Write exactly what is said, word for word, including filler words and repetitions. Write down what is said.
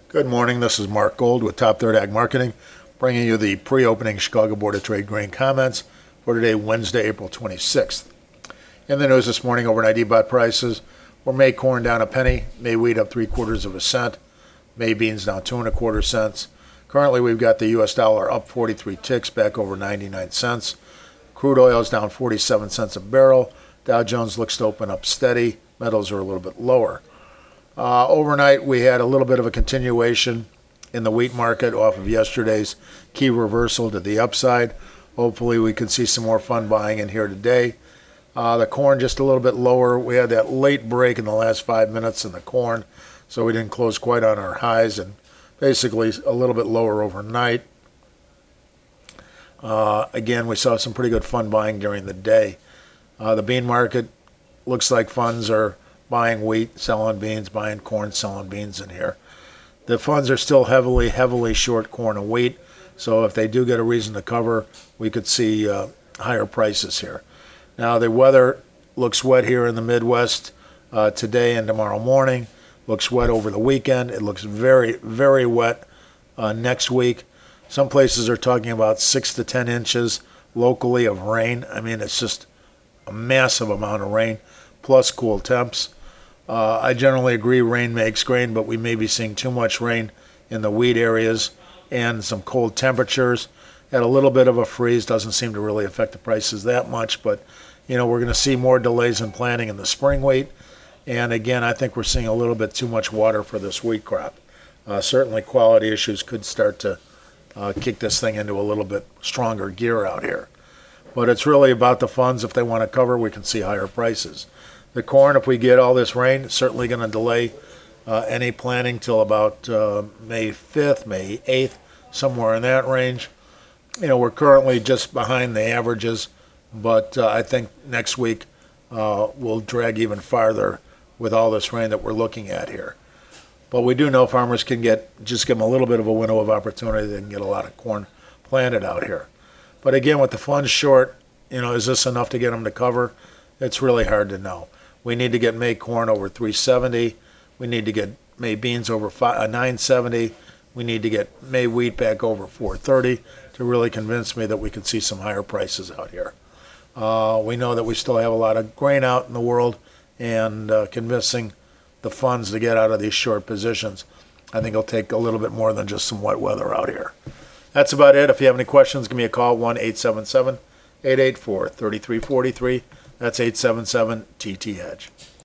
Good morning. This is Mark Gold with Top Third Ag Marketing, bringing you the pre-opening Chicago Board of Trade grain comments for today, Wednesday, April twenty-sixth. In the news this morning, overnight E B O T prices were May corn down a penny, May wheat up three quarters of a cent, May beans down two and a quarter cents. Currently, we've got the U S dollar up forty-three ticks, back over ninety-nine cents. Crude oil is down forty-seven cents a barrel. Dow Jones looks to open up steady. Metals are a little bit lower. Uh, overnight, we had a little bit of a continuation in the wheat market off of yesterday's key reversal to the upside. Hopefully, we can see some more fun buying in here today. Uh, the corn just a little bit lower. We had that late break in the last five minutes in the corn, so we didn't close quite on our highs, and basically a little bit lower overnight. Uh, again, we saw some pretty good fun buying during the day. Uh, the bean market looks like funds are buying wheat, selling beans, buying corn, selling beans in here. The funds are still heavily, heavily short corn and wheat, so if they do get a reason to cover, we could see uh, higher prices here. Now, the weather looks wet here in the Midwest uh, today and tomorrow morning. Looks wet over the weekend. It looks very, very wet uh, next week. Some places are talking about six to ten inches locally of rain. I mean, it's just a massive amount of rain, plus cool temps. Uh, I generally agree rain makes grain, but we may be seeing too much rain in the wheat areas and some cold temperatures. Had a little bit of a freeze, doesn't seem to really affect the prices that much, but you know, we're going to see more delays in planting in the spring wheat. And again, I think we're seeing a little bit too much water for this wheat crop. Uh, certainly quality issues could start to uh, kick this thing into a little bit stronger gear out here. But it's really about the funds. If they want to cover, we can see higher prices. The corn, if we get all this rain, it's certainly going to delay uh, any planting till about uh, May fifth, May eighth, somewhere in that range. You know, we're currently just behind the averages, but uh, I think next week uh, we'll drag even farther with all this rain that we're looking at here. But we do know farmers can get, just give them a little bit of a window of opportunity. They can get a lot of corn planted out here. But again, with the funds short, you know, is this enough to get them to cover? It's really hard to know. We need to get May corn over three seventy. We need to get May beans over five, uh, nine seventy. We need to get May wheat back over four thirty to really convince me that we can see some higher prices out here. Uh, we know that we still have a lot of grain out in the world, and uh, convincing the funds to get out of these short positions, I think it'll take a little bit more than just some wet weather out here. That's about it. If you have any questions, give me a call, one eight seven seven, eight eight four, three three four three. That's eight seven seven T T Hedge.